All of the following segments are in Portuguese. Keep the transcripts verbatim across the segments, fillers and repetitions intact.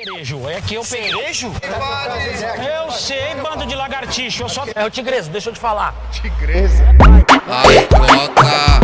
Cerejo, é que eu peguei. Cerejo? Eu sei, bando de lagartixo, eu só... É o Tigresa, deixa eu te falar. Tigresa? Ai, troca,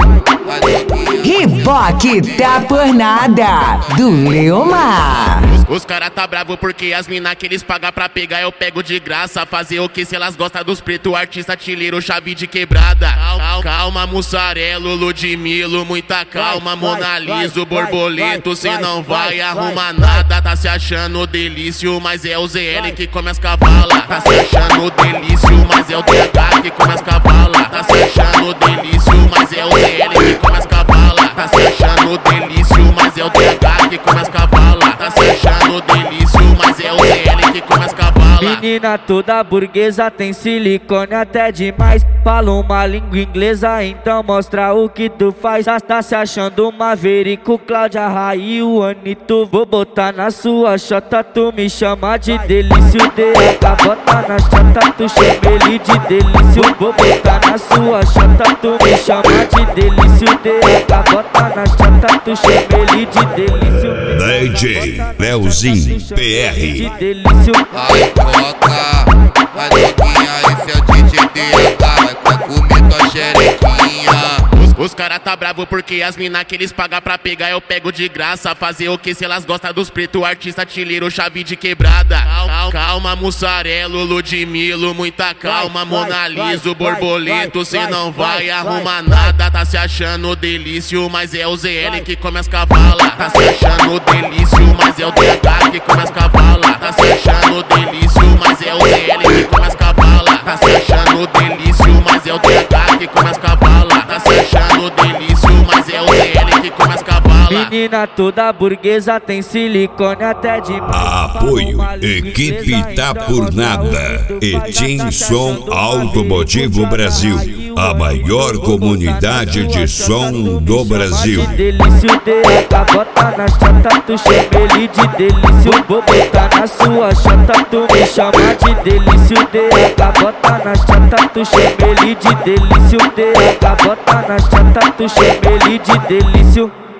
Riboque tá por nada, do Leomar. Os cara tá bravo porque as mina que eles pagam pra pegar eu pego de graça. Fazer o que se elas gostam dos preto, artista tileiro, chave de quebrada. Calma, calma mussarelo, Ludmilo, muita calma, Mona Lisa, borboleto, cê não vai arrumar nada. Tá se achando delício, mas é o Z L que come as cavalas. Tá se achando delício, mas é o D H que come as cavalas. Tá se achando delício, mas é o Z L que come as cavalas. Tá se achando delício, mas é o D H que come as cavalas. Tá se achando delício, mas é o Z L que come as cavalas. Menina toda burguesa tem silicone até demais. Fala uma língua inglesa, então mostra o que tu faz. Tá, tá se achando maverico, Cláudia Raio, Anitta. Vou botar na sua chota, tu me chama de delício. D H bota na chota, tu chama ele de delício. Vou botar na sua chota, tu me chama de delício. D H bota na chota, tu chama ele de delício. D J Leozinho P R. De delício. ai, troca, vai novinha, esse é o D J D H, vai comer tua xerequinha. Os cara tá bravo porque as mina que eles pagam pra pegar eu pego de graça. Fazer o que se elas gostam dos preto, artista tileiro, chave de quebrada. Calma, calma mussarelo, Ludmilo, muita calma, Mona Lisa, borboleto, cê não vai arrumar nada. Tá se achando delício, mas é o Z L que come as cavalas. Tá se achando delício, mas é o D H que come as cavalas. Tá se achando delício, mas é o Z L que come as cavalas. Tá se achando delício, mas é o D H que come as cavalas. Tá se achando delício, mas é o Z L que come as cavalas. Menina toda burguesa tem silicone até demais. Apoio, equipe tá por nada. Etim Som Automotivo Brasil, a maior comunidade de som do Brasil. Delício, D H bota na chota, tu chama ele de delício. Vou botar na sua chota, tu me chama de delício. D H bota na chota, tu chama ele de delício. D H bota na chota, tu chama ele de delício.